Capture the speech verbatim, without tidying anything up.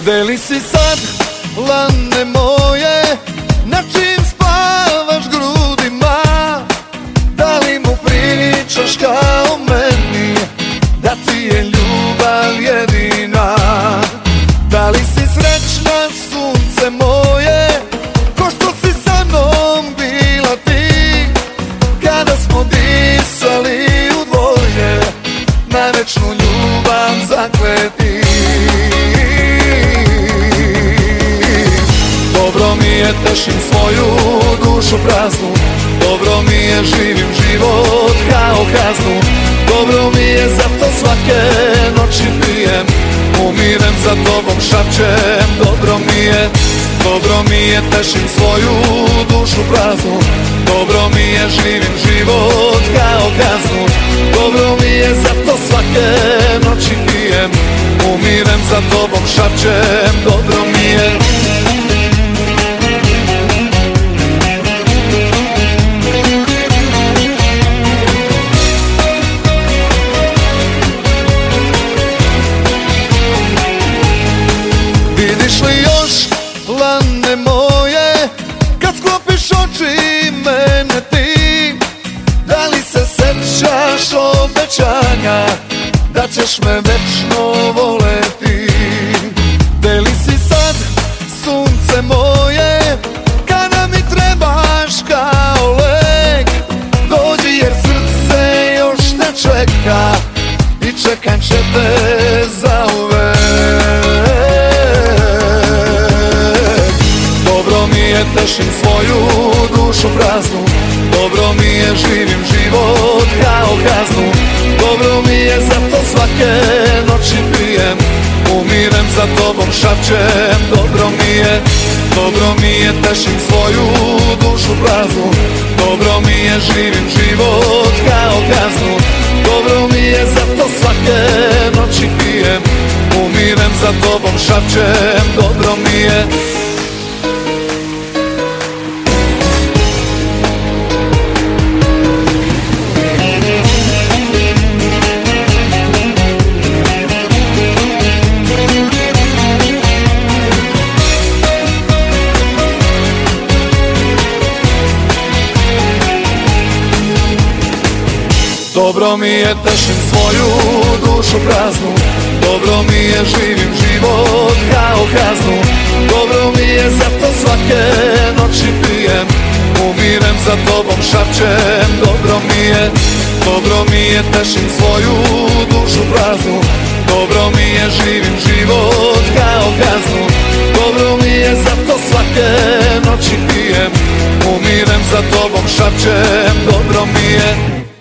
Gde li si sad, lane moje, na čim spavaš grudima? Da li mu pričaš kao meni, da ti je ljubav jedina? Da li si srećna, sunce moje, ko što si sa mnom bila ti, kada smo disali u dvoje, na večnu ljubav zakleti? Dobro mi je, tešim svoju dušu praznu, dobro mi je, živim život kao kaznu. Dobro mi je, zato svake noći pijem, umirem za tobom, šapćem. Dobro mi je, dobro mi je, tešim svoju dušu praznu, dobro mi je, živim život kao kaznu. Dobro mi je, zato svake noći pijem, umirem za tobom, šapćem. Dobro mi je. Vidiš li još, lane moje, kad sklopiš oči mene ti, da li se sećaš obećanja da ćeš me večno voleti? Gde li si sad, sunce moje, kada mi trebaš kao lek? Dođi jer srce još te čeka i čekat će te zauvek. Dobro mi je, tešim svoju dušu praznu, dobro mi je, živim život kao kaznu. Dobro mi je, zato svake noći pijem, umirem za tobom, šapćem. Dobro mi je, dobro mi je, tešim svoju dušu praznu, dobro mi je, živim život kao kaznu. Dobro mi je, zato svake noći pijem, umirem za tobom, šapćem. Dobro mi je. Dobro mi je, tešim svoju dušu praznu, dobro mi je, živim život kao kaznu. Dobro mi je, zato svake noći pijem, umirem za tobom, šapćem. Dobro mi je, dobro mi je, tešim svoju dušu praznu, dobro mi je, živim život kao kaznu. Dobro mi je, zato svake noći pijem, umirem za tobom, šapćem. Dobro mi je.